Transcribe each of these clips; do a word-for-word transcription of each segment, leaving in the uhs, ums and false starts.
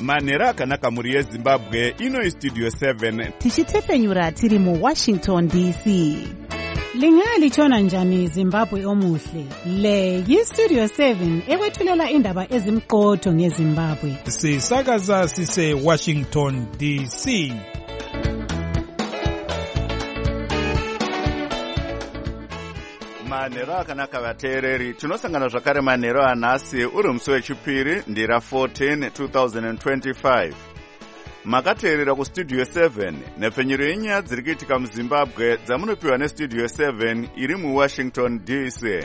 manhero akanaka mhuri yezimbabwe. Ino Studio seven tichitepfenyura tiri muWashington D C. Lingalitshona njani Zimbabwe omuhle? Le yiStudio seven ekwethulela indaba ezimqotho ngeZimbabwe. Sisakaza sise Washington D C. manhero akanaka vateereri, tinosangana zvakare manhero anhasi uri musi wechipiri ndira fourteen two thousand twenty-five. Makateerera kuStudio seven nepfenyuro yenyaya dziri kuitika muZimbabwe dzamunopiwa neStudio seven iri muWashington D C.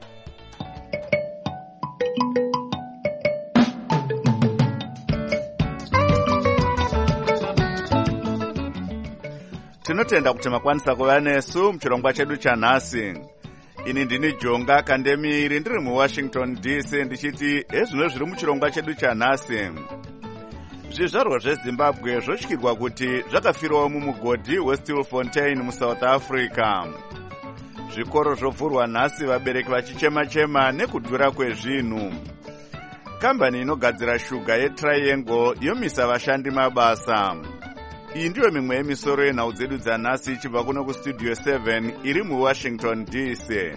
Tinotenda kuti makwanisa kuva nesu muchirongwa chedu chanhasi. Ini ndini Jonga Kandemiri ndiri muWashington D C ndichiti ezvino zviri muchirongwa chedu chanhasi. Zvizvarwa zveZimbabwe zvotyirwa kuti zvakafirawo mumugodhi weStilfontein muSouth Africa. Zvikoro zvovhurwa nhasi, vabereki vachichema-chema nekudhura kwezvinhu. Kambani inogadzira shuga yeTriangle yomisa vashandi mabasa. Iyi ndiyo mimwe yemisoro yenhau dzedu dzanhasi ichibva kuno kuStudio seven iri muWashington D C.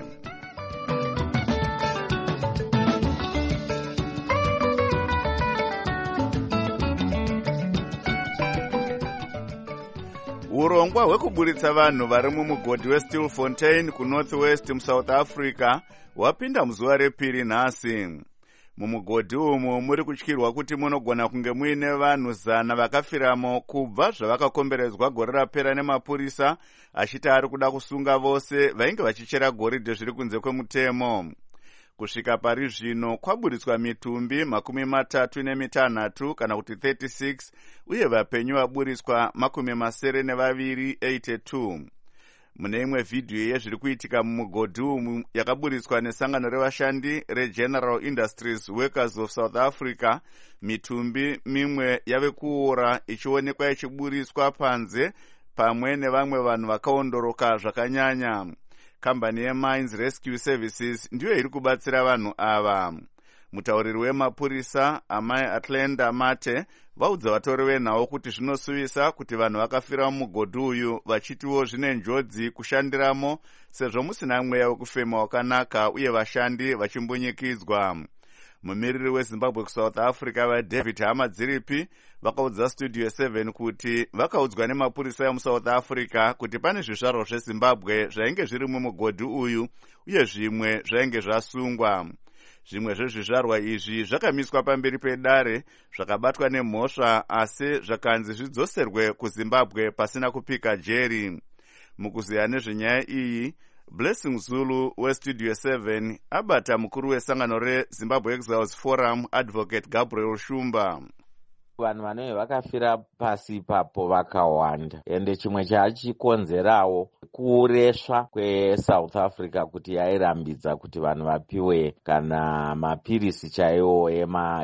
Urongwa hwekuburitsa vanhu vari mumugodhi weStilfontein kuNorthwest muSouth Africa hwapinda muzuva repiri nhasi. Mumugodhi umu muri kutyirwa kuti munogona kunge muine vanhu zana vakafiramo kubva zvavakakomberedzwa gore rapera nemapurisa achiti ari kuda kusunga vose vainge vachichera goridhe zviri kunze kwemutemo. Kusvika pari zvino kwaburitswa mitumbi makumi matatu nemitanhatu kana kuti thirty-six uye vapenyu vaburitswa makumi masere nevaviri eighty-two. Mune imwe vhidhiyo yezviri kuitika mumugodhi umu yakaburitswa nesangano revashandi reGeneral Industries Workers of South Africa, mitumbi mimwe yave kuora ichionekwa ichiburitswa panze pamwe nevamwe vanhu vakaondoroka zvakanyanya. Kambani yeMines Rescue Services ndiyo iri kubatsira vanhu ava. Mutauriri wemapurisa Amai Atlenda Mate vaudza vatori venhau kuti zvinosuvisa kuti vanhu vakafira mumugodhi uyu, vachitiwo zvine njodzi kushandiramo sezvo musina mweya wekufema wakanaka uye vashandi vachimbunyikidzwa. Mumiriri weZimbabwe kuSouth Africa vaDavid Hamadziripi vakaudza Studio seven kuti vakaudzwa nemapurisa emuSouth Africa kuti pane zvizvarwa zveZimbabwe zvainge zviri mumugodhi uyu uye zvimwe zvainge zvasungwa. Zvimwe zvezvizvarwa izvi zvakamiswa pamberi pedare zvakabatwa nemhosva asi zvakanzi zvidzoserwe kuZimbabwe pasina kupika jeri. Mukuziya nezvenyaya iyi, Blessing Zulu weStudio seven abata mukuru wesangano reZimbabwe Exiles Forum Advocate Gabriel Shumba. Vanhu vanenge vakafira pasi ipapo vakawanda, ende chimwe chachikonzerawo kuresva kweSouth Africa kuti yairambidza kuti vanhu vapiwe kana mapirisi chaiwo ema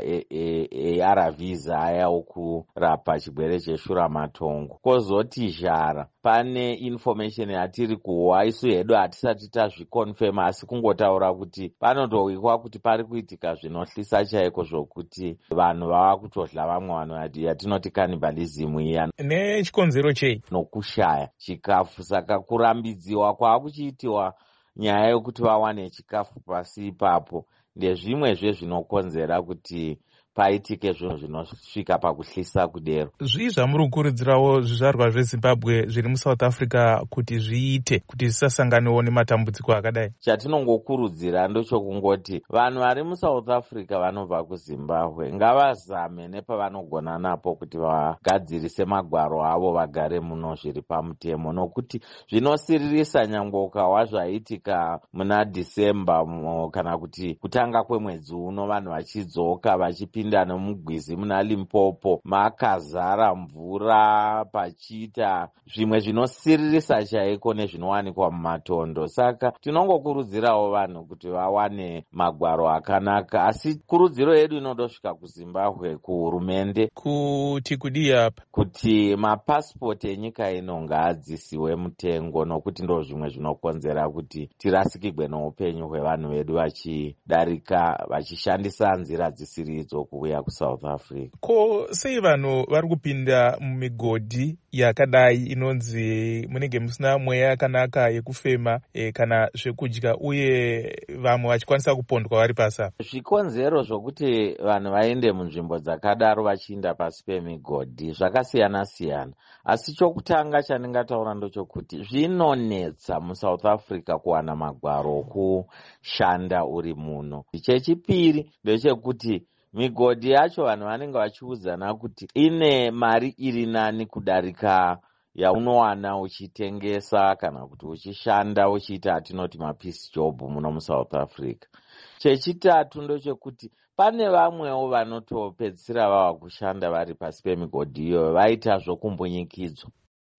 A R Vs aya okurapa chigwere cheshuramatongo. Kozoti zhara pane information yatiri kuhwa isu hedu hatisati tazvikonfirma, asi kungotaura kuti panotowikwa kuti pari kuitika zvinohlisa chaiko zvokuti vanhu vava kutodla vamwe vanhu yatinoti cannibalism iya. Nechikonzero chei? Nokushaya chikafu. Saka kurambidziwa kwaakuchiitiwa nyaya yokuti vawane chikafu pasi ipapo ndezvimwezve zvinokonzera kuti paitike zvinhu zvinosvika pakuhlisa kudero. Zvii zvamuri kukurudzirawo zvizvarwa zveZimbabwe zviri muSouth Africa kuti zviite kuti zvisasanganiwo nematambudziko akadai? Chatinongokurudzira ndechokungoti vanhu vari muSouth Africa vanobva kuZimbabwe ngavazame nepavanogona napo kuti vagadzirise magwaro avo vagare muno zviri pamutemo, nokuti zvinosiririsa nyangwe ukawa zvaitika muna December kana kuti kutanga kwemwedzi uno vanhu vachidzoka vachipinda nomugwizi muna Limpopo makazara mvura pachiita zvimwe zvinosiririsa chaiko nezvinowanikwa mumatondo. Saka tinongokurudzirawo vanhu kuti vawane magwaro akanaka, asi kurudziro yedu inondosvika kuZimbabwe kuhurumende kuti kudii apa kuti mapasipoti enyika ino ngaadzisiwe mutengo, nokuti ndo zvimwe zvinokonzera kuti tirasikirwe noupenyu hwevanhu vedu vachidarika vachishandisa nzira dzisiridzo kuuya kuSouth Africa. Ko sei vanhu vari kupinda mumigodhi yakadai inonzi munenge musina mweya yakanaka yekufema e, kana zvekudya uye vamwe vachikwanisa kupondwa vari pasi apa? Zvikonzero zvokuti vanhu vaende munzvimbo dzakadaro vachiinda pasi pemigodhi zvakasiyana siyana, asi chokutanga chandingataura ndochokuti zvinonetsa muSouth Africa kuwana magwaro okushanda uri muno. Chechipiri ndechekuti migodhi yacho vanhu vanenge vachiudzana kuti ine mari iri nani kudarika yaunowana uchitengesa kana kuti uchishanda uchiita atinoti mapiece job muno muSouth Africa. Chechitatu ndochekuti pane vamwewo vanotopedzisira vava kushanda vari pasi pemigodhi iyoyo vaita zvokumbunyikidzwa.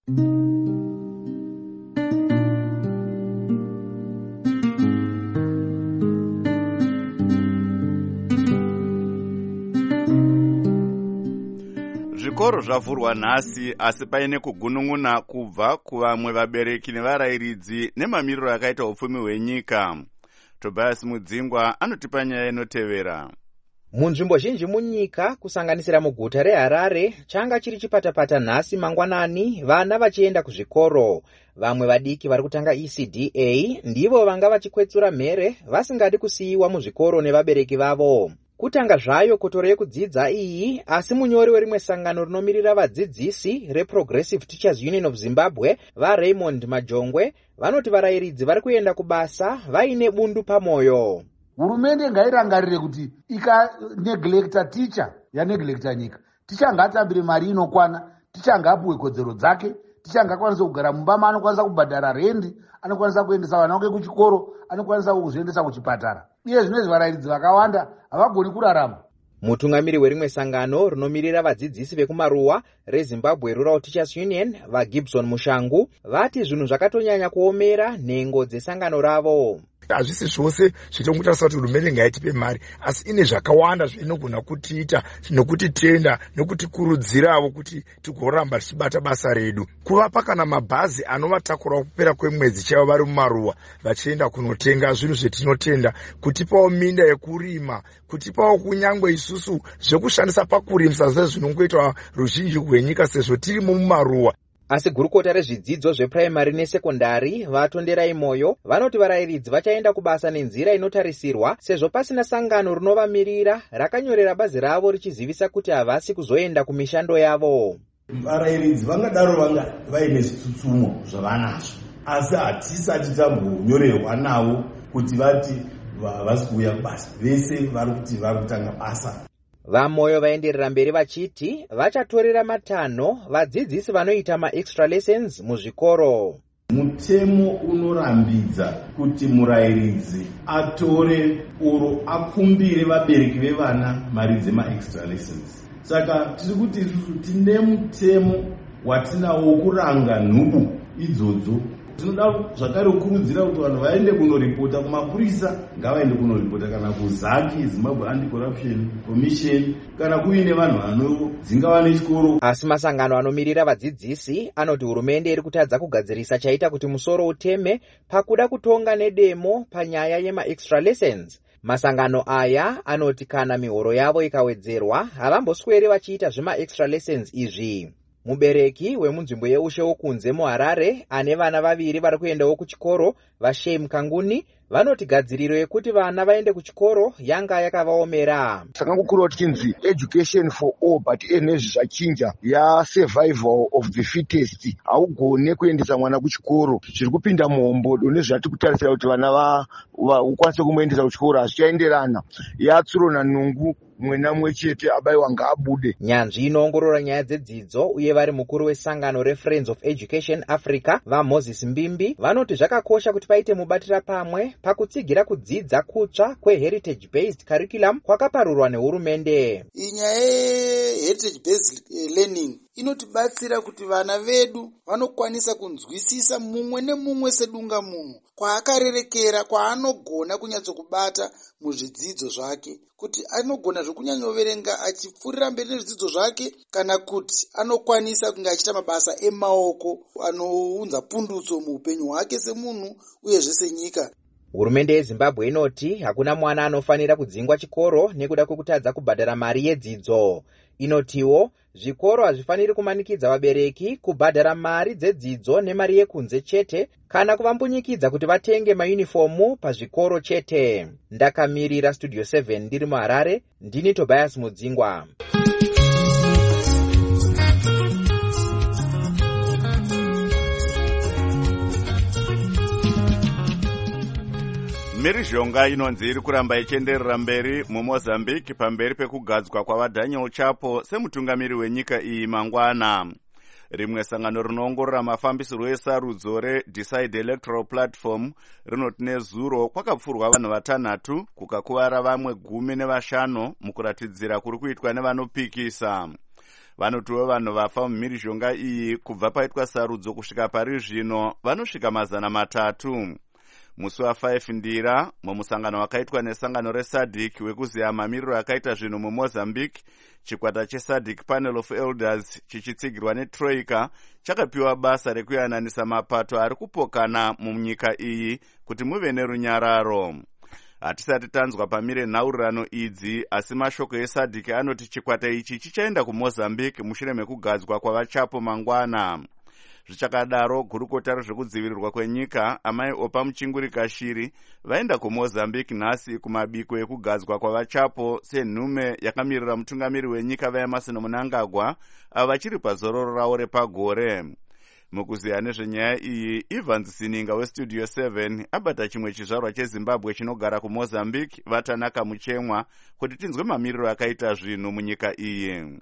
Zvikoro zvavhurwa nhasi, asi paine kugunun'una kubva kuvamwe vabereki nevarayiridzi nemamiriro akaita upfumi hwenyika. Tobias Mudzingwa anotipa nyaya inotevera. Munzvimbo zhinji munyika kusanganisira muguta reHarare changa chiri chipatapata nhasi mangwanani vana vachienda kuzvikoro. Vamwe vadiki vari kutanga E C D A ndivo vanga vachikwetsura mhere vasingadi kusiyiwa muzvikoro nevabereki vavo. Kutanga zvayo kotoro yekudzidza iyi, asi munyori werimwe sangano rinomirira vadzidzisi reProgressive Teachers Union of Zimbabwe vaRaymond Majongwe vanoti varayiridzi vari kuenda kubasa vaine bundu pamoyo. Hurumende ngairangarire kuti ikaneglekta ticha yaneglekta nyika. Ticha ngaatambire mari inokwana, ticha ngaapuwe kodzero dzake, ticha ngakwanisa kugara mumba maanokwanisa kubhadhara rendi, anokwanisa kuendesa vana vake kuchikoro, anokwanisa kuzviendesa kuchipatara. Iye zvinezvi varayiridzi vakawanda havagoni kurarama. Mutungamiri werimwe sangano rinomirira vadzidzisi vekumaruwa reZimbabwe Rural Teachers Union vaGibson Mushangu vati zvinhu zvakatonyanya kuomera nhengo dzesangano ravo. Hazvisi zvose zvitongotarisa kuti hurumende ngaitipe mari, asi ine zvakawanda zvinogona kutiita nokutitenda nokutikurudzirawo kuti tigoramba tichibata basa redu. Kuvapa kana mabhazi anovatakura kupera kwemwedzi chaivo vari mumaruwa vachienda kunotenga zvinhu zvetinotenda, kutipawo minda yekurima, kutipawo kunyangwe isusu zvekushandisa pakurimisa zvezvinongoitwa ruzhinji rwenyika sezvo tirimo mumaruwa. Asi gurukota rezvidzidzo zvepuraimari nesekondari vatonderai moyo vanoti varayiridzi vachaenda kubasa nenzira inotarisirwa sezvo pasina sangano rinovamirira rakanyorera bazi ravo richizivisa kuti havasi kuzoenda kumishando yavo. Varayiridzi vangadaro vanga vaine zvitsutsumo zvavanazvo, asi hatisati tambonyorerwa navo kuti vati havasi kuuya kubasa. Vese vari kuti vari kutanga basa. Vamoyo vaenderera mberi vachiti vachatorera matanho vadzidzisi vanoita maextra lessons muzvikoro. Mutemo unorambidza kuti murayiridzi atore oro akumbire vabereki vevana mari dzemaextra lessons. Saka tiri kuti tine mutemo watinawo wokuranga nhubu idzodzo. Tinoda zvakare kukurudzira kuti vanhu vaende kunoripota kumapurisa, ngavaende kunoripota kana kuzaki Zimbabwe Anti-Corruption Commission kana kuine vanhu vanodzinga nechikoro. Asi masangano anomirira vadzidzisi anoti hurumende iri kutadza kugadzirisa chaita kuti musoro uteme pakuda kutonga nedemo panyaya yemaextra lessons. Masangano aya anoti kana mihoro yavo ikawedzerwa havambosweri vachiita zvemaextra lessons izvi. Mubereki wemunzvimbo yeushe wokunze muHarare ane vana vaviri vari kuendawo kuchikoro vaShem Kanguni vanoti gadziriro yekuti vana vaende kuchikoro yanga yakavaomera. Sakangokura tichinzi education for all, but enezvi zvachinja ya survival of the fittest. Haugone kuendesa mwana kuchikoro, zviri kupinda muhombodo nezvati kutarisira kuti vana vakwanise kumuendesa kuchikoro hazvichaenderana. Yatsuro nanungu mwena mwe chete abayiwa ngaabude. Nyanzvi inoongorora nyaya dzedzidzo uye vari mukuru wesangano reFriends of Education Africa vaMoses Mbimbi vanoti zvakakosha kuti paite mubatira pamwe pakutsigira kudzidza kutsva kweheritage based curriculum kwakaparurwa nehurumende. Inyaya yeheritage based learning inotibatsira kuti vana vedu vanokwanisa kunzwisisa mumwe nemumwe sedunga munhu kwaakarerekera, kwaanogona kunyatsokubata muzvidzidzo zvake, kuti anogona zvokunyanyoverenga achipfuurira mberi nezvidzidzo zvake, kana kuti anokwanisa kunge achiita mabasa emaoko anounza pundutso muupenyu hwake semunhu uyezve senyika. Hurumende yeZimbabwe inoti hakuna mwana anofanira kudzingwa chikoro nekuda kwekutadza kubhadhara mari yedzidzo. Inotiwo zvikoro hazvifaniri kumanikidza vabereki kubhadhara mari dzedzidzo nemari yekunze chete kana kuvambunyikidza kuti vatenge mayunifomu pazvikoro chete. Ndakamirira Studio seven ndiri muHarare, ndini Tobias Mudzingwa. Mhirizhonga inonzi iri kuramba ichienderera mberi muMozambique pamberi pekugadzwa kwavaDaniel Chapo semutungamiri wenyika iyi mangwana. Rimwe sangano rinoongorora mafambisiro esarudzo reDecide Electoral Platform rinoti nezuro kwakapfurwa vanhu vatanhatu kukakuvara vamwe gumi nevashanu mukuratidzira kuri kuitwa nevanopikisa. Vanotiwo vanhu vafa mumhirizhonga iyi kubva paitwa sarudzo kusvika pari zvino vanosvika mazana matatu. Musi wa5 Ndira mumusangano wakaitwa nesangano reSADC wekuziya mamiriro akaita zvinhu muMozambique, chikwata cheSADC Panel of Elders chichitsigirwa neTroika chakapiwa basa rekuyananisa mapato ari kupokana munyika iyi kuti muve nerunyararo. Hatisati tanzwa pamire nhaurirano idzi, asi mashoko eSADC anoti chikwata ichi chichaenda kuMozambique mushure mekugadzwa kwavaChapo mangwana. Zvichakadaro, gurukota rezvekudzivirirwa kwenyika amai Opa Muchingurika Shiri vaenda kuMozambique nhasi kumabiko ekugadzwa kwavaChapo senhume yakamirira mutungamiri wenyika vaEmerson Mnangagwa avo vachiri pazororo ravo repagore. Mukuziya nezvenyaya iyi, Evans Sininga weStudio seven abata chimwe chizvarwa cheZimbabwe chinogara kuMozambique vatanaka muchemwa kuti tinzwe mamiriro akaita zvinhu munyika iyi.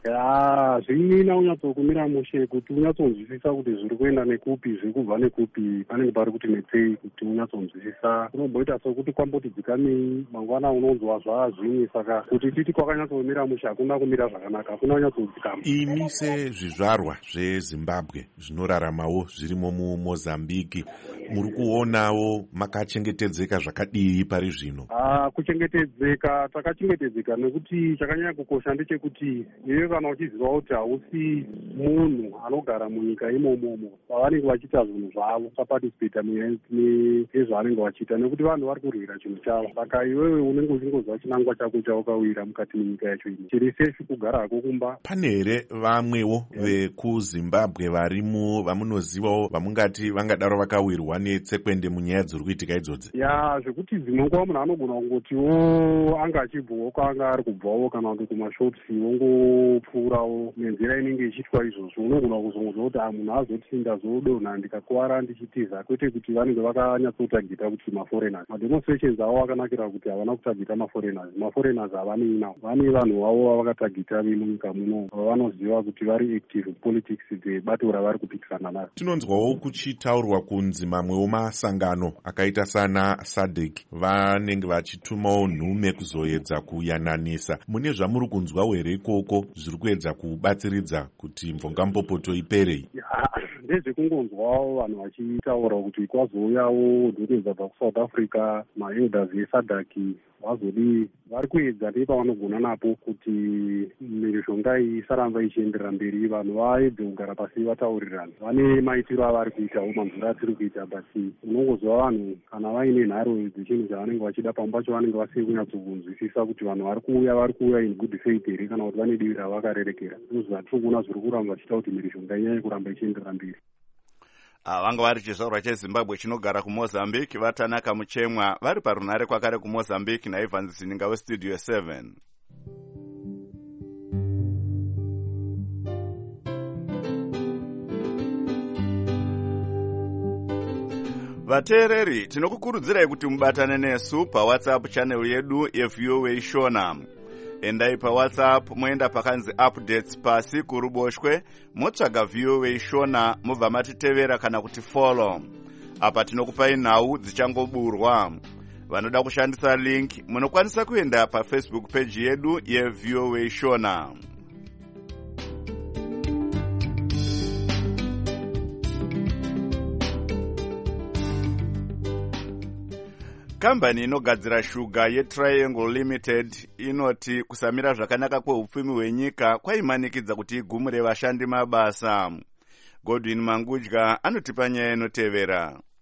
Ya, zvina unyatsokumira mushe kuti unyatsonzwisisa kuti zviri kuenda nekupi, zviri kubva nekupi, panenge pari kuti netsei kuti unyatsonzwisisa. Unomboita sokuti kwamboti dzikamei mangwana unonzwa zvazvini, saka kuti titi kwakanyatsokumira mushe hakuna kumira zvakanaka, hakuna unyatsodzikama. Imi sezvizvarwa zveZimbabwe zvinoraramawo zvirimo muMozambique, muri kuonawo makachengetedzeka zvakadii pari zvino? Ah, kuchengetedzeka takachengetedzeka nekuti chakanyanya kukosha ndechekuti iwe kana uchiziva kuti hausi munhu anogara munyika imomomo pavanenge vachiita zvinhu zvavo sapatisipeta nezvavanenge vachiita, nekuti vanhu vari kurwira chinhu chavo. Saka iwewe unenge uchingoziva chinangwa chako chaukawira mukati menyika yacho ino, chiri sefi kugara hako kumba. Pane here vamwewo vekuZimbabwe varimo vamunozivawo vamungati vangadaro vakawirwa netsekwende munyaya dziri kuitika idzodzi? Ya, zvekuti dzimwe nguva munhu anogona kungotiwo anga achibvawo kwaanga ari kubvawo kana kuti kumashopsi wongopfuurawo nenzira inenge ichiitwa izvozvo. Unogona kuzongoziva kuti munhu azoti ndazodonha ndikakuwara ndichitiza, kwete kuti vanenge vakanyatsotagita kuti maforeigners. Mademonstrations avo akanakira kuti havana kutagita maforeigners. Maforeigners havanei navo, vane vanhu vavo vavakatagita vemunyika muno vavanoziva kuti vari active politics dzebato ravari kupikisana naro. Tinonzwawo kuchitaurwa kunzi mamwewo masangano akaita sana SADC vanenge vachitumawo nhume kuzoedza kuyananisa. Mune zvamuri kunzwawo here ikoko zviri kuedza kubatsiridza kuti mvongambopoto iperei? Ndezvekungonzwawo vanhu vachitaura kuti kwazouyawo nhume dzabva kuSouth Africa, maelders eSADC vazodi vari kuedza nepavanogona napo kuti mhirizhonga iyi isaramba ichienderera mberi, vanhu vaedze kugara pasi vataurirana. Vane maitiro avari kuitawo mamvura atiri kuita, basi unongoziva vanhu kana vaine nharo dzechinhu chavanenge vachida pamwe pacho vanenge vasiri kunyatsokunzwisisa kuti vanhu vari kuuya vari kuuya in good faith here kana kuti vane divi ravakarerekera. Ndozvatiri kuona zviri kuramba vachiita kuti mhirizhonga inyanye kuramba ichienderera mberi. Vanga vari chizvarwa cheZimbabwe chinogara kuMozambique vatanaka muchemwa vari parunhare kwakare kuMozambique naEvans Sininga weStudio seven. Vateereri, tinokukurudzirai kuti mubatane nesu paWhatsApp channel yedu yeV O A Shona. Endai paWhatsApp moenda pakanzi updates pasi kuruboshwe motsvaga V O A Shona mubva matitevera kana kuti follow. Apa tinokupai nhau dzichangoburwa. Vanoda kushandisa link munokwanisa kuenda paFacebook page yedu yeV O A Shona. Kambani inogadzira shuga yeTriangle Limited inoti kusamira zvakanaka kweupfumi hwenyika kwaimanikidza kuti igumure vashandi mabasa. Godwin Mangudya anotipa nyaya inotevera.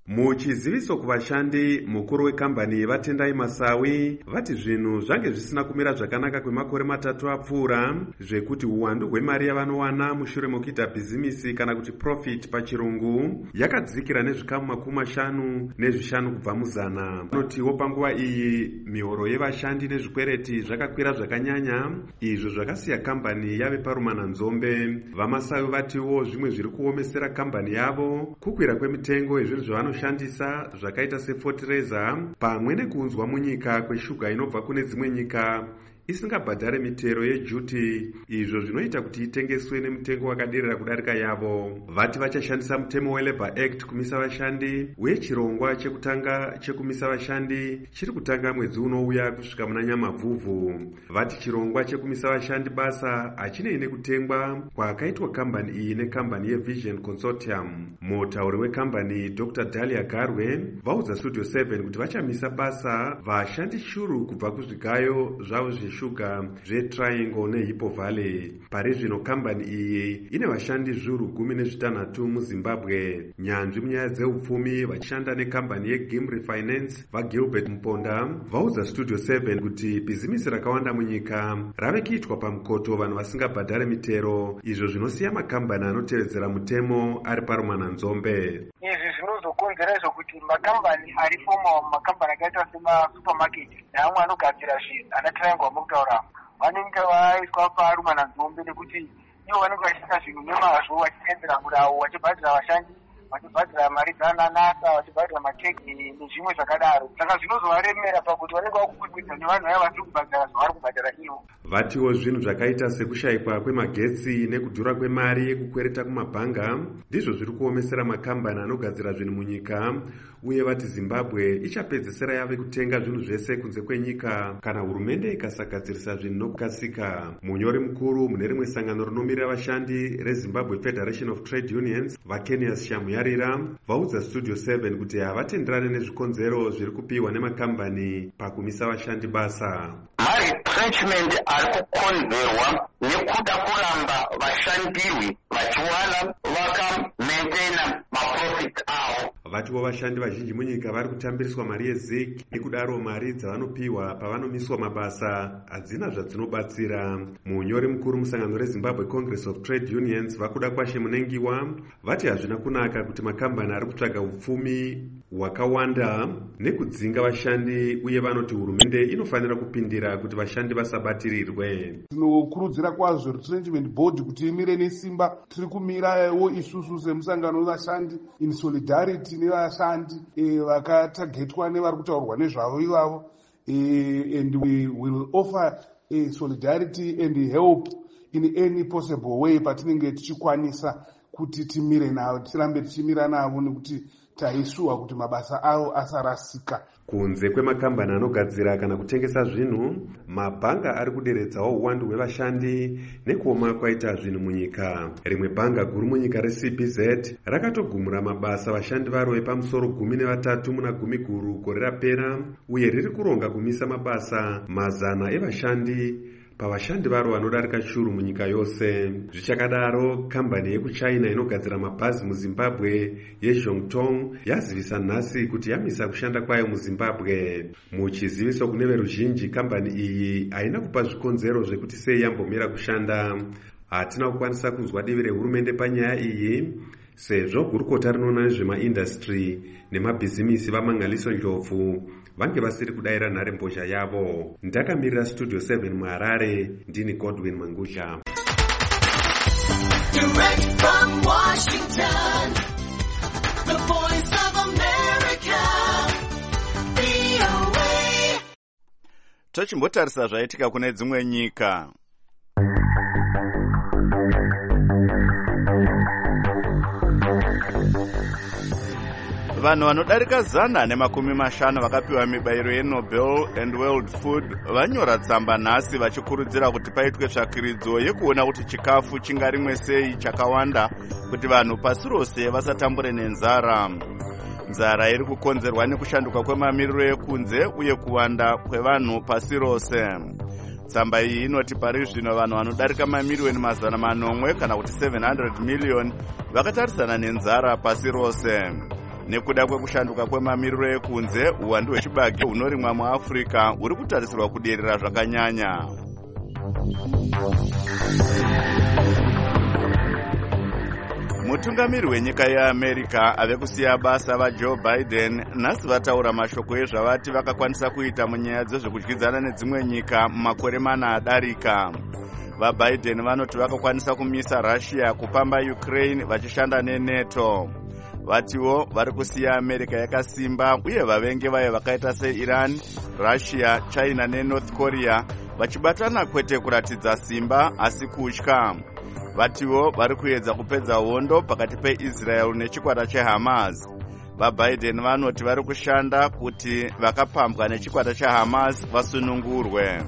Muchiziviso kuvashandi, mukuru wekambani Vatendai Masawi vati zvinhu zvange zvisina kumira zvakanaka kwemakore matatu apfuura, zvekuti uwandu hwemari yavanowana mushure mokuita bhizimisi kana kuti profit pachirungu yakadzikira nezvikamu makumi mashanu nezvishanu kubva muzana. Vanotiwo panguva iyi mihoro yevashandi nezvikwereti zvakakwira zvakanyanya, izvo zvakasiya kambani yave parumana nzombe. Vamasawi vatiwo zvimwe zviri kuomesera kambani yavo kukwira kwemitengo yezvinhu zvavanoshandisa zvakaita sefotireza pamwe nekuunzwa munyika kweshuga inobva kune dzimwe nyika isingabhadhare mitero yejuti, izvo zvinoita kuti itengeswe nemutengo wakaderera kudarika yavo. Vati vachashandisa mutemo weLabour Act kumisa vashandi, uye chirongwa chekutanga chekumisa vashandi chiri kutanga mwedzi unouya kusvika muna Nyamavhuvhu. Vati chirongwa chekumisa vashandi basa hachinei nekutengwa kwakaitwa kambani iyi nekambani yeVision Consortium. Mutauri wekambani Doctor Dalia Garwe vaudza Studio seven kuti vachamisa basa vashandi shuru kubva kuzvigayo zvavo zve shuga zveTriangle neHippo Valley. Pari zvino kambani iyi ine vashandi zviuru gumi nezvitanhatu muZimbabwe. Nyanzvi munyaya dzeupfumi vachishanda nekambani yeGimri Finance vaGilbert Muponda vaudza Studio seven kuti bhizimisi rakawanda munyika rave kuitwa pamukoto vanhu vasingabhadhare mitero, izvo zvinosiya makambani anotevedzera mutemo ari parumana nzombe. Izvi zvinozokonzera izvo kuti makambani ari fomawo makambani akaita semasupermarket neamwe anogadzira zvinhu ana Triangle amukutaura vanenge vaiswa parumana nzombe nekuti ivo vanenge vachiita zvinhu nemazvo vachitedzera murawo vachibhadhira vashandi vachibhadhira mari dzananasa vachibhadhira mateki nezvimwe zvakadaro. Saka zvinozovaremera pakuti vanenge vakukwikwidzwa nevanhu vaya vasiri kubhadhira zvavari kubhadhira ivo. Vatiwo zvinhu zvakaita sekushayikwa kwemagetsi nekudhura kwemari yekukwereta kumabhanga ndizvo zviri kuomesera makambani anogadzira zvinhu munyika, uye vati Zimbabwe ichapedzesera yave kutenga zvinhu zvese kunze kwenyika kana hurumende ikasagadzirisa zvinhu nokukasika. Munyori mukuru mune rimwe sangano rinomirira vashandi reZimbabwe Federation of Trade Unions vaKenias Shamuyarira vaudza Studio seven kuti havatenderane nezvikonzero zviri kupiwa nemakambani pakumisa vashandi basa. Retrenchment ari kukonzerwa nekuda kuramba vashandiwi vachiwana vakamaintaina maprofit avo. Vatiwo vashandi vazhinji munyika vari kutambiriswa mari yeZIG, nekudaro mari dzavanopiwa pavanomiswa mabasa hadzina zvadzinobatsira. Munyori mukuru musangano reZimbabwe Congress of Trade Unions vakuda kwashe Munengiwa vati hazvina kunaka kuti makambani ari kutsvaga upfumi hwakawanda nekudzinga vashandi, uye vanoti hurumende inofanira kupindira kuti vashandi vasabatirirwe. Tinokurudzira kwazvo Retrenchment Board kuti imire nesimba. Tiri kumirawo isusu semusangano wevashandi in solidarity nevashandi vakatagetwa nevari kutaurwa nezvavo ivavo, and we will offer a solidarity and help in any possible way patinenge tichikwanisa kuti timire navo, tirambe tichimira navo nekuti taisuwa kuti mabasa avo asarasika. Kunze kwemakambani anogadzira kana kutengesa zvinhu, mabhanga ari kuderedzawo uwandu hwevashandi nekuoma kwaita zvinhu munyika. Rimwe bhanga guru munyika reC B Z rakatogumura mabasa vashandi varo vepamusoro gumi nevatatu muna gumi guru gore rapera, uye riri kuronga kumisa mabasa mazana evashandi pavashandi varo vanodarika shuru munyika yose. Zvichakadaro, kambani yekuchina inogadzira mabhazi muZimbabwe yeZhongtong yazivisa nhasi kuti yamisa kushanda kwayo muZimbabwe. Muchiziviso kune veruzhinji, kambani iyi haina kupa zvikonzero zvekuti sei yambomira kushanda. Hatina kukwanisa kunzwa divi rehurumende panyaya iyi, sezvo gurukota rinoona nezvemaindastry nemabhizimisi vaMangaliso Ndlovu vange vasiri kudayira nhare mbozha yavo. Ndakamirira Studio seven muHarare, ndini Godwin Mangusha. Direct from Washington, the voice of America, V O A. Tochimbotarisa zvaitika kune dzimwe nyika. Vanhu vanodarika zana nemakumi mashanu vakapiwa mibairo yeNobel and World Food vanyora tsamba nhasi vachikurudzira kuti paitwe tsvakiridzo yekuona kuti chikafu chingarimwe sei chakawanda kuti vanhu pasi rose vasatambure nenzara. Nzara iri kukonzerwa nekushanduka kwemamiriro ekunze uye kuwanda kwevanhu pasi rose. Tsamba iyi inoti pari zvino vanhu vanodarika mamiliyoni mazana manomwe kana kuti seven hundred million vakatarisana nenzara pasi rose. nekuda kwekushanduka kwemamiriro ekunze, uwandu hwechibage hunorimwa muAfrica huri kutarisirwa kuderera zvakanyanya. Mutungamiri wenyika yeAmerica ave kusiya basa vaJoe Biden nhasi vataura mashoko ezvavati vakakwanisa kuita munyaya dzezvekudyidzana nedzimwe nyika mumakore mana adarika. VaBiden vanoti vakakwanisa kumisa Russia kupamba Ukraine vachishanda neNATO. Vatiwo vari kusiya America yakasimba uye vavengi vayo vakaita seIran, Russia, China neNorth Korea vachibatana kwete kuratidza simba asi kutya. Vatiwo vari kuedza kupedza hondo pakati peIsrael nechikwata cheHamas. VaBiden vanoti vari kushanda kuti vakapambwa nechikwata cheHamas vasunungurwe.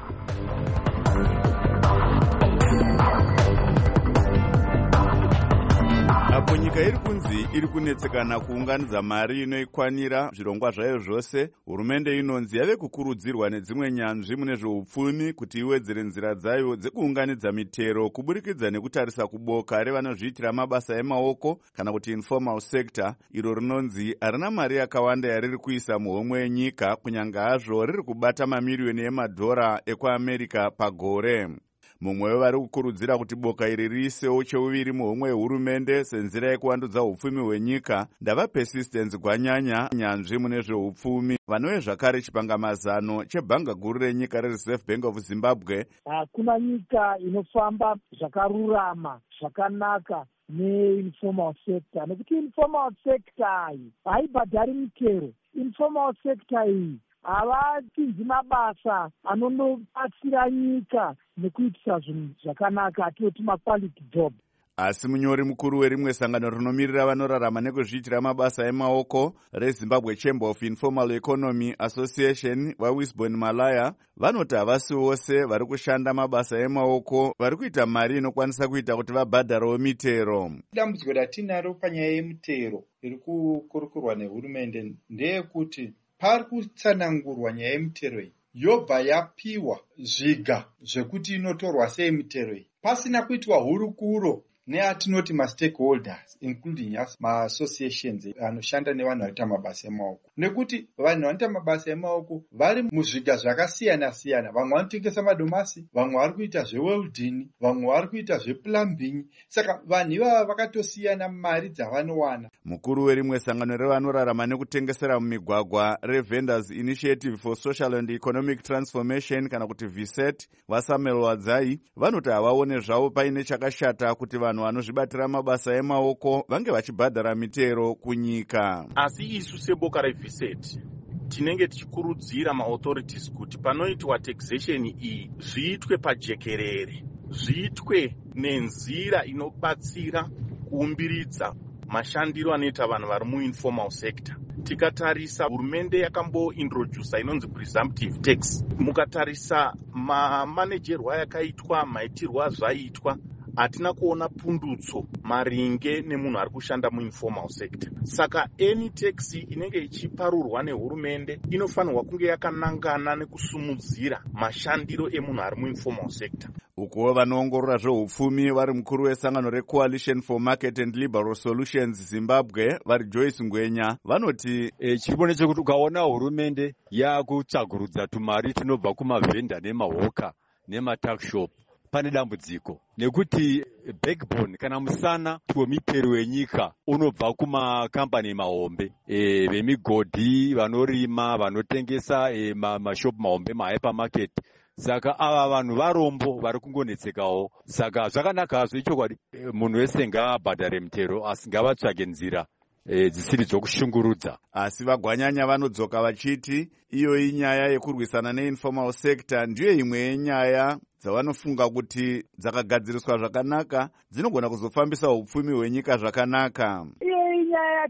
Apo nyika iri kunzi iri kunetsekana kuunganidza mari inoikwanira zvirongwa zvayo zvose, hurumende inonzi yave kukurudzirwa nedzimwe nyanzvi mune zveupfumi kuti iwedzere nzira dzayo dzekuunganidza mitero kuburikidza nekutarisa kuboka revanozviitira mabasa emaoko kana kuti informal sector, iro rinonzi harina mari yakawanda yariri kuisa muhomwe yenyika kunyanga hazvo riri kubata mamiriyoni emadhora ekuAmerica pagore. Mumwe wevari kukurudzira kuti boka iri riisewo cheuviri muhomwe yehurumende senzira yekuvandudza upfumi hwenyika ndavaPersistence Gwanyanya, nyanzvi mune zveupfumi, vanouye zvakare chipangamazano chebhanga guru renyika reReserve Bank of Zimbabwe. Hakuna nyika inofamba zvakarurama zvakanaka neinformal sector, nekuti informal sector iyi haibhadhari mitero. Informal sector iyi havapinzi mabasa anonobatsira nyika nekuitisa zvinhu zvakanaka, atinoti maquality job. Asi munyori mukuru werimwe sangano rinomirira vanorarama nekuzviitira mabasa emaoko reZimbabwe Chamber of Informal Economy Association vaWisbon Malaya vanoti havasi vose vari kushanda mabasa emaoko vari kuita mari inokwanisa kuita kuti vabhadharewo mitero. Dambudziko ratinaro panyaya yemitero iri kukurukurwa nehurumende ndeyekuti pari kutsanangurwa nyaya yemitero iyi yobva yapiwa zviga zvekuti inotorwa sei mitero iyi pasina kuitwa hurukuro neatinoti mastakeholders including maassociations anoshanda nevanhu vanoita mabasa emaoko, nekuti vanhu vanoita mabasa emaoko vari muzviga zvakasiyana siyana. Vamwe vanotengesa madomasi, vamwe vari kuita zvewelding, vamwe vari kuita zveplumbing. Saka vanhu ivava vakatosiyana mari dzavanowana. Mukuru werimwe sangano revanorarama nekutengesera mumigwagwa reVendors Initiative for Social and Economic Transformation kana kuti V S E T vaSamuel Wadzai vanoti havaone zvavo paine chakashata kuti vanhu vanozvibatira mabasa emaoko vange vachibhadhara mitero kunyika. Asi isu seboka reV S E T tinenge tichikurudzira maauthorities kuti panoitwa taxation iyi zviitwe pajekerere, zviitwe nenzira inobatsira kuumbiridza mashandiro anoita vanhu vari muinformal sector. Tikatarisa hurumende yakambointrodusa inonzi presumptive tax, mukatarisa mamanagerwa yakaitwa, maitirwa zvaiitwa, hatina kuona pundutso maringe nemunhu ari kushanda muinformal sector. Saka any tax inenge ichiparurwa nehurumende inofanirwa kunge yakanangana nekusumudzira mashandiro emunhu ari muinformal sector. Ukuwo vanoongorora zveupfumi vari mukuru wesangano reCoalition for Market and Liberal Solutions Zimbabwe vari Joyce Ngwenya vanoti e, chiribone chekuti ukaona hurumende yakutsvagurudza tumari tunobva kumavhenda nemahoka nematakshop pane dambudziko, nekuti backbone kana musana wemitero wenyika unobva kumakambani mahombe e, vemigodhi, vanorima, vanotengesa e, mashop mahombe mahypermarket. Saka ava vanhu varombo vari kungonetsekawo. Saka zvakanaka zvechokwadi munhu wese ngaabhadhare mitero asi ngavatsvage nzira e, dzisiri dzokushungurudza. Asi vaGwanyanya vanodzoka vachiti iyo inyaya yekurwisana neinformal sector ndiyo imwe yenyaya dzavanofunga kuti dzakagadziriswa zvakanaka dzinogona kuzofambisa upfumi hwenyika zvakanaka. Iyo inyaya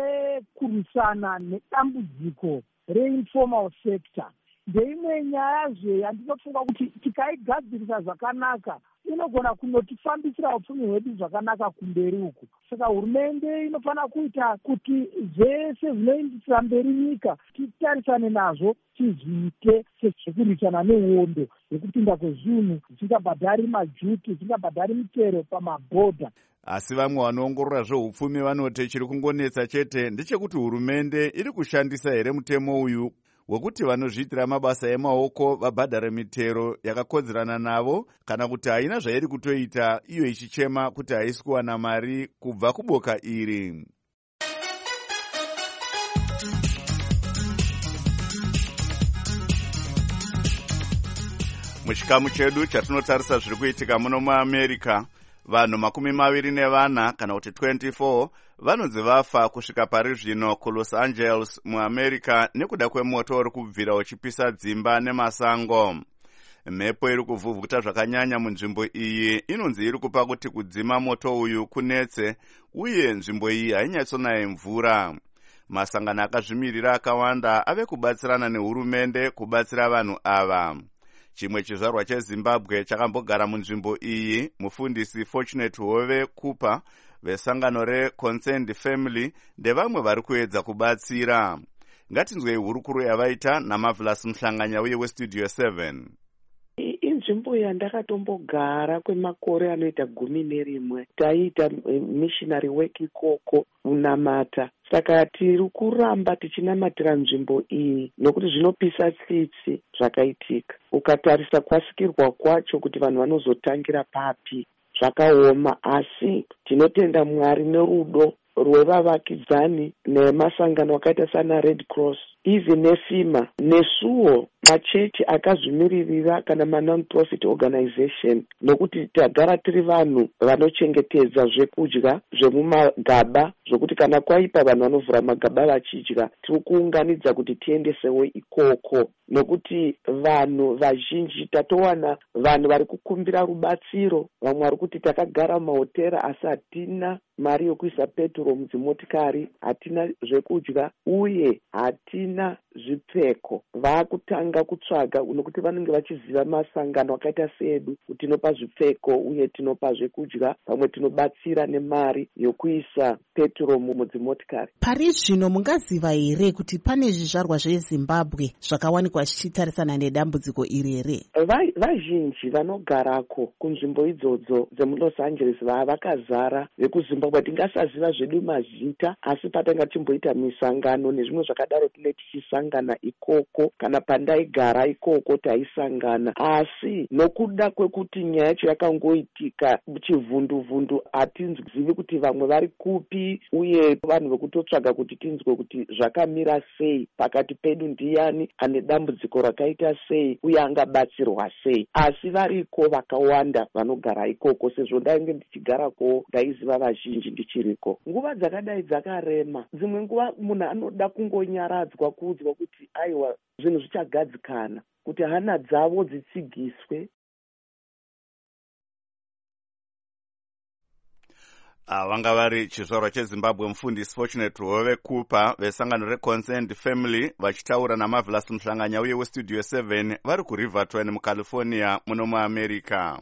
yekurwisana nedambudziko reinformal sector ndeimwe nyayazve yandinofunga kuti tikaigadzirisa zvakanaka inogona kunotifambisira upfumi hwedu zvakanaka kumberi uku. Saka hurumende inofanira kuita kuti zvese zvinoindisira mberi nyika titarisane nazvo tizviite sezvekurwisana nehondo yekupinda kwezvinhu zvisingabhadhari majuti zvisingabhadhari mitero pamabhodha. Asi vamwe vanoongorora zveupfumi vanoti chiri kungonetsa chete ndechekuti hurumende iri kushandisa here mutemo uyu wekuti vanozviitira mabasa emaoko vabhadhare mitero yakakodzerana navo, kana kuti haina zvairi kutoita iyo ichichema kuti haisi kuwana mari kubva kuboka iri. Muchikamu chedu chatinotarisa zviri kuitika muno muAmerica, vanhu makumi maviri nevana kana kuti twenty-four vanonzi vafa kusvika pari zvino kuLos Angeles muAmerica nekuda kwemoto uri kubvira uchipisa dzimba nemasango. Mhepo iri kuvhuvhuta zvakanyanya munzvimbo iyi inonzi iri kupa kuti kudzima moto uyu kunetse, uye nzvimbo iyi hainyatsonaye mvura. Masangano akazvimirira akawanda ave kubatsirana nehurumende kubatsira vanhu ava. Chimwe chizvarwa cheZimbabwe chakambogara munzvimbo iyi, mufundisi Fortunate Hove Cooper vesangano reConcerned Family ndevamwe vari kuedza kubatsira. Ngatinzwei hurukuru yavaita naMarvelous Mhlanganya uye weStudio seven. Inzvimbo yandakatombogara kwemakore anoita gumi nerimwe. Taiita missionary work ikoko kunamata. Saka tiri kuramba tichinamatira nzvimbo iyi nokuti zvinopisa tsitsi zvakaitika. Ukatarisa kwasikirwa kwacho kuti vanhu vanozotangira papi zvakaoma, asi tinotenda Mwari nerudo rwevavakidzani nemasangano akaita sana Red Cross, even neFIMA nesuwo machechi akazvimiririra kana ma-non-profit organization, nokuti tagara tiri vanhu vanochengetedza zvekudya zvemumagaba zvokuti kana kwaipa vanhu vanovhura magaba vachidya. Tiri kuunganidza kuti tiendesewo ikoko, nokuti vanhu vazhinji tatowana vanhu vari kukumbira rubatsiro. Vamwe vari kuti takagara mahotera asi hatina mari yokuisa petro mudzimotikari, hatina zvekudya uye hatina zvipfeko. Vakutanga kutsvaga nokuti vanenge vachiziva masangano akaita sedu kuti tinopa zvipfeko uye tinopa zvekudya, pamwe tinobatsira nemari yokuisa petro mudzimotikari. Pari zvino mungaziva here kuti pane zvizvarwa zveZimbabwe zvakawanikwa zvichitarisana nedambudziko iri here? Vazhinji vanogarako kunzvimbo idzodzo dzemuLos Angeles vakazara vekuZimbabwe. Tingasaziva zvedu mazita, asi patanga timboita misangano nezvimwe zvakadaro tine tichisangana ikoko, kana pandaigara ikoko taisangana. Asi nokuda kwekuti nyaya yacho yakangoitika chivhunduvhundu, hatinzivi kuti vamwe vari kupi, uye vanhu vekutotsvaga kuti tinzwe kuti zvakamira sei pakati pedu, ndiani ane dambudziko rakaita sei uye angabatsirwa sei. Asi variko vakawanda vanogara ikoko, sezvo ndainge ndichigarako ndaiziva vazhinji ndichiriko. Nguva dzakadai dzakarema, dzimwe nguva munhu anoda kungonyaradzwa kuudzwa kuti aiwa zvinhu zvichagadzikana, kuti hana dzavo dzitsigiswe. Vanga vari chizvarwa cheZimbabwe mufundisi Fortunate Hove Cooper vesangano reConcerned Family vachitaura naMarvelous Mhlanganya uye weStudio seven vari kuRiverton muCalifornia muno muAmerica.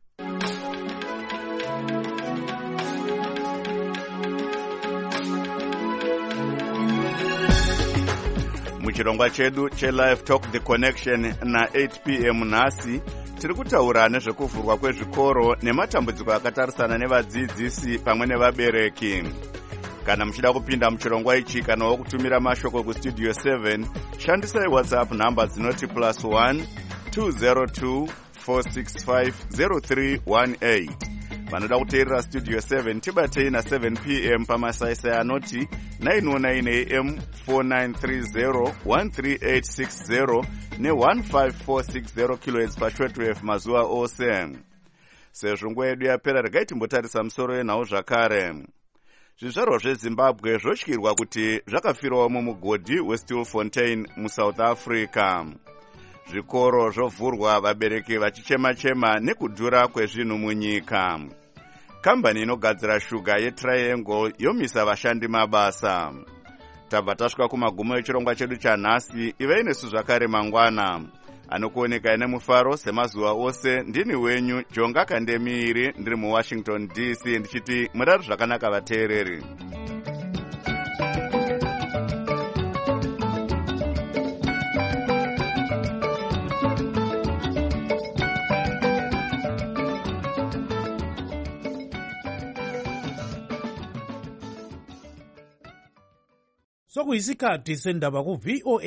Muchirongwa chedu cheLive Talk The Connection na eight p m nhasi tiri kutaura nezvekuvhurwa kwezvikoro nematambudziko akatarisana nevadzidzisi pamwe nevabereki. Kana muchida kupinda muchirongwa ichi kana kutumira mashoko kuStudio seven, shandisai WhatsApp namba dzinoti plus one two zero two four six five zero three one eight. Vanoda kuteerera Studio seven tibatei na seven p m pamasaisai anoti nine oh nine a m four nine three zero one three eight six zero ne one five four six zero kilohertz pashortwave mazuva ose. Sezvo nguva yedu yapera, regai timbotarisa musoro yenhau zvakare. Zvizvarwa zveZimbabwe zvotyirwa kuti zvakafirawo mumugodhi weStilfontein muSouth Africa. Zvikoro zvovhurwa, vabereki vachichema-chema nekudhura kwezvinhu munyika. Kambani inogadzira shuga yeTriangle yomisa vashandi mabasa. Tabva tasvika kumagumo echirongwa chedu chanhasi. Ivei nesu zvakare mangwana. Anokuoneka ine mufaro semazuva ose. Ndini wenyu Jonga Kandemiiri, ndiri muWashington D C ndichiti murari zvakanaka vateereri. sokuyisikhathi sendaba ku-V O A